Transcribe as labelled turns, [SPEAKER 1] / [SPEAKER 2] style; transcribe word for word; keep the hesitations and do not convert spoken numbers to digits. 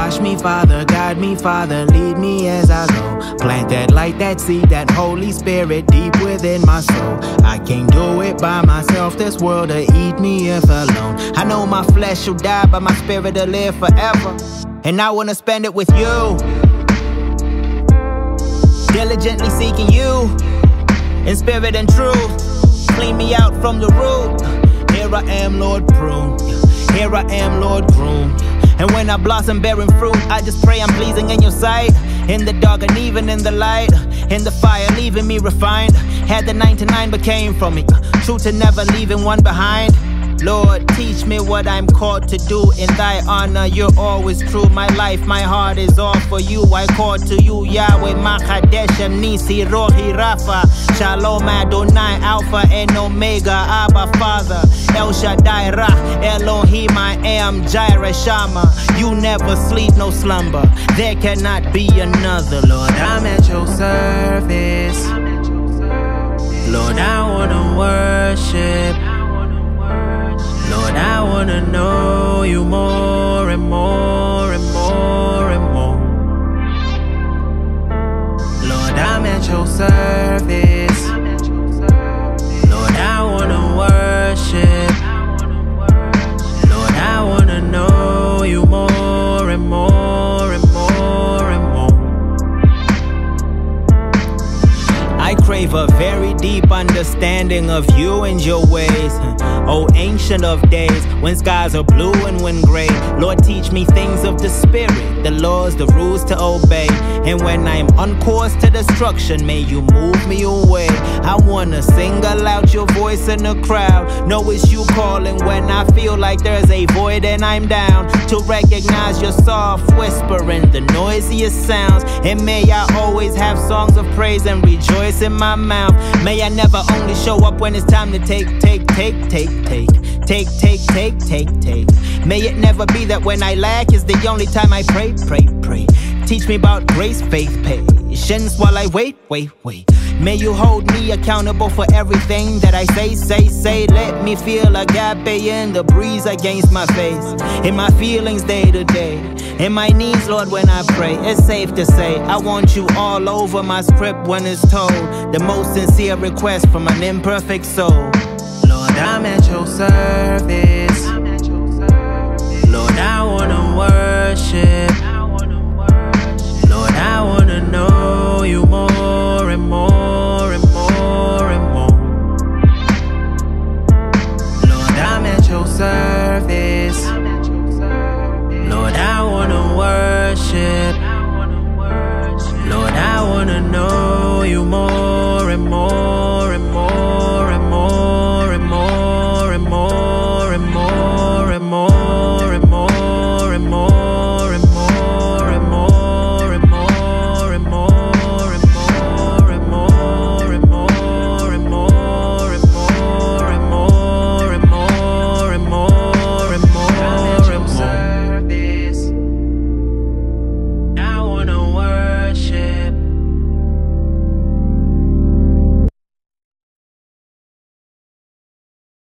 [SPEAKER 1] Wash me, Father, guide me, Father, lead me as I go. Plant that light, that seed, that Holy Spirit deep within my soul. I can't do it by myself, this world will eat me if alone. I know my flesh will die, but my spirit will live forever. And I wanna spend it with you, diligently seeking you, in spirit and truth. Clean me out from the root. Here I am, Lord, prune. Here I am, Lord, groom. And when I blossom bearing fruit, I just pray I'm pleasing in your sight. In the dark and even in the light, in the fire leaving me refined. Had the ninety-nine but came from me, true to never leaving one behind. Lord, teach me what I'm called to do. In thy honor, you're always true. My life, my heart is all for you. I call to you, Yahweh, Makadesh, Nisi, Rohi, Rapha, Shalom, Adonai, Alpha and Omega, Abba, Father, El Shaddai, Ra, Elohim, I am, Jireh, Shammah. You never sleep, no slumber. There cannot be another. Lord, I'm at your service. Lord, I wanna worship. Lord, I wanna know you more and more and more and more. Lord, I'm at your service. Lord, I wanna worship. Lord, I wanna know you more and more and more and more. I crave a very deep understanding of you and your ways. Oh, ancient of days, when skies are blue and when gray. Lord, teach me things of the spirit, the laws, the rules to obey. And when I'm on course to destruction, may you move me away. I wanna single out your voice in the crowd. Know it's you calling when I feel like there's a void and I'm down. To recognize your soft whisper and the noisiest sounds. And may I always have songs of praise and rejoice in my mouth. May I never only show up when it's time to take, take, take, take, take, take, take, take, take, take. May it never be that when I lack is the only time I pray, pray, pray. Teach me about grace, faith, patience while I wait, wait, wait. May you hold me accountable for everything that I say, say, say. Let me feel agape in the breeze against my face, in my feelings day to day, in my knees, Lord, when I pray. It's safe to say I want you all over my script when it's told. The most sincere request from an imperfect soul. Lord, I'm at your service.